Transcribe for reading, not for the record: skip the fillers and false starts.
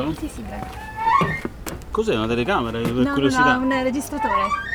fatto? Sì, sì, beh. Cos'è una telecamera per No, curiosità? no, no, un registratore.